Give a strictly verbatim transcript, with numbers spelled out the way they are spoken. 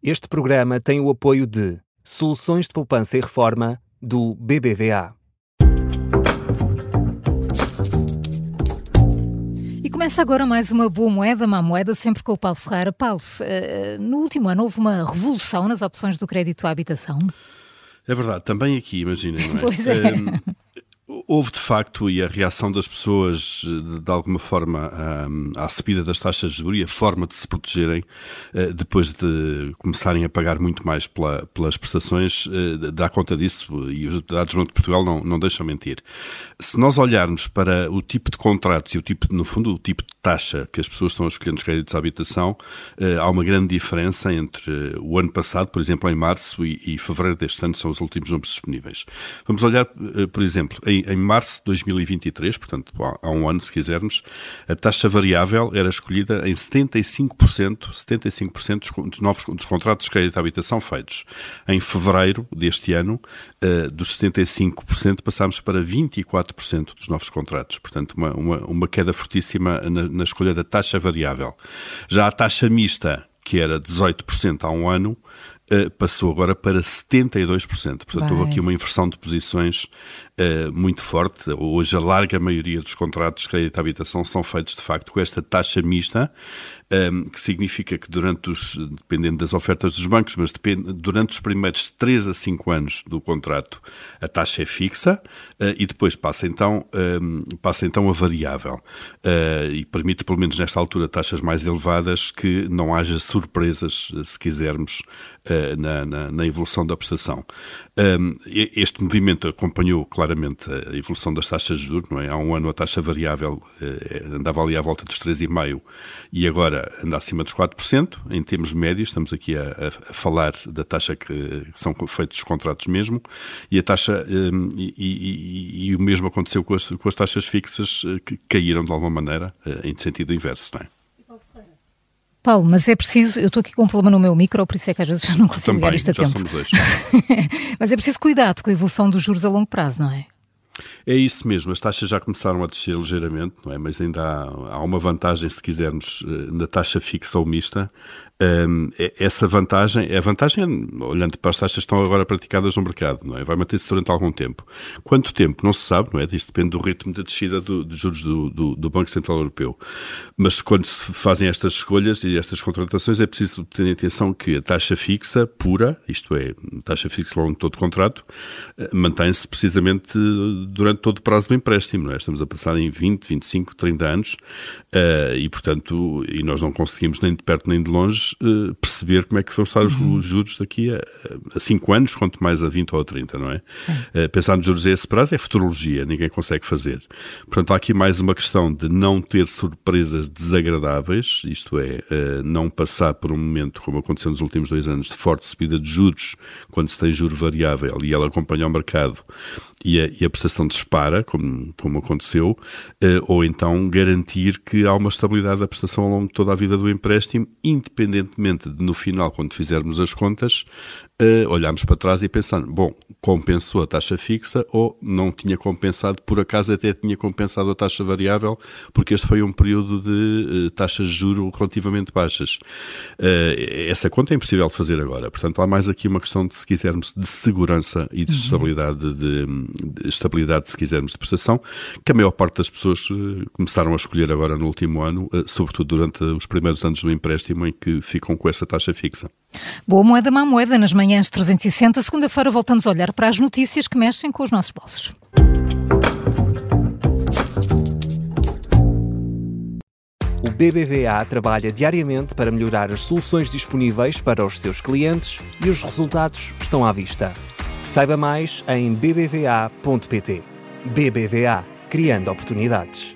Este programa tem o apoio de Soluções de Poupança e Reforma do B B V A. E começa agora mais uma boa moeda, má moeda, sempre com o Paulo Ferreira. Paulo, uh, no último ano houve uma revolução nas opções do crédito à habitação? É verdade, também aqui, imagina, não é? Pois é. Um, houve de facto, e a reação das pessoas, de, de alguma forma, um, à subida das taxas de juros e a forma de se protegerem, uh, depois de começarem a pagar muito mais pela, pelas prestações, uh, dá conta disso, e os dados do Banco de Portugal não, não deixam mentir. Se nós olharmos para o tipo de contratos e o tipo, no fundo, o tipo de taxa que as pessoas estão a escolher nos créditos à habitação, uh, há uma grande diferença entre o ano passado, por exemplo, em março e, e fevereiro deste ano, são os últimos números disponíveis. Vamos olhar, uh, por exemplo, em Em março de dois mil e vinte e três, portanto há um ano se quisermos, a taxa variável era escolhida em setenta e cinco por cento, setenta e cinco por cento dos novos dos contratos de crédito à habitação feitos. Em fevereiro deste ano, dos setenta e cinco por cento passámos para vinte e quatro por cento dos novos contratos. Portanto, uma, uma, uma queda fortíssima na, na escolha da taxa variável. Já a taxa mista, que era dezoito por cento há um ano, Uh, passou agora para setenta e dois por cento. Portanto, Bem. houve aqui uma inversão de posições uh, muito forte. Hoje, a larga maioria dos contratos de crédito à habitação são feitos, de facto, com esta taxa mista, um, que significa que durante os, dependendo das ofertas dos bancos, mas depende, durante os primeiros três a cinco anos do contrato, a taxa é fixa uh, e depois passa então, um, passa então a variável. Uh, e permite, pelo menos nesta altura, taxas mais elevadas, que não haja surpresas, se quisermos, Na, na, na evolução da prestação. Um, este movimento acompanhou claramente a evolução das taxas de juros, não é? Há um ano a taxa variável uh, andava ali à volta dos três vírgula cinco por cento e agora anda acima dos quatro por cento, em termos médios, estamos aqui a, a falar da taxa que, que são feitos os contratos mesmo, e a taxa, um, e, e, e o mesmo aconteceu com as, com as taxas fixas que caíram de alguma maneira uh, em sentido inverso, não é? Paulo, mas é preciso, eu estou aqui com um problema no meu micro, por isso é que às vezes já não consigo Também, ligar isto a já tempo. somos dois. Mas é preciso cuidado com a evolução dos juros a longo prazo, não é? É isso mesmo, as taxas já começaram a descer ligeiramente, não é? Mas ainda há, há uma vantagem, se quisermos, na taxa fixa ou mista. Um, essa vantagem, a vantagem, olhando para as taxas que estão agora praticadas no mercado, não é? Vai manter-se durante algum tempo. Quanto tempo? Não se sabe, não é? Isto depende do ritmo de descida dos do juros do, do, do Banco Central Europeu. Mas quando se fazem estas escolhas e estas contratações, é preciso ter atenção que a taxa fixa pura, isto é, a taxa fixa ao longo de todo o contrato, mantém-se precisamente durante todo o prazo do empréstimo, não é? Estamos a passar em vinte, vinte e cinco, trinta anos uh, e, portanto, e nós não conseguimos nem de perto nem de longe uh, perceber como é que vão estar os, uhum. os juros daqui a cinco anos, quanto mais a vinte ou a trinta, não é? Uh, pensar nos juros a esse prazo é futurologia, ninguém consegue fazer. Portanto, há aqui mais uma questão de não ter surpresas desagradáveis, isto é, uh, não passar por um momento, como aconteceu nos últimos dois anos, de forte subida de juros, quando se tem juro variável e ela acompanha o mercado e a, e a prestação dispara, como, como aconteceu, uh, ou então garantir que há uma estabilidade da prestação ao longo de toda a vida do empréstimo, independentemente de, no final, quando fizermos as contas, uh, olharmos para trás e pensar, bom, compensou a taxa fixa ou não tinha compensado, por acaso até tinha compensado a taxa variável, porque este foi um período de uh, taxas de juro relativamente baixas. Uh, essa conta é impossível de fazer agora, portanto há mais aqui uma questão de, se quisermos, de segurança e de uhum. estabilidade, de, de estabilidade, se quisermos, de prestação, que a maior parte das pessoas uh, começaram a escolher agora no último ano, uh, sobretudo durante os primeiros anos do empréstimo em que ficam com essa taxa fixa. Boa moeda, má moeda, nas manhãs trezentos e sessenta. Segunda-feira voltamos a olhar para as notícias que mexem com os nossos bolsos. O B B V A trabalha diariamente para melhorar as soluções disponíveis para os seus clientes e os resultados estão à vista. Saiba mais em b b v a ponto p t. B B V A, criando oportunidades.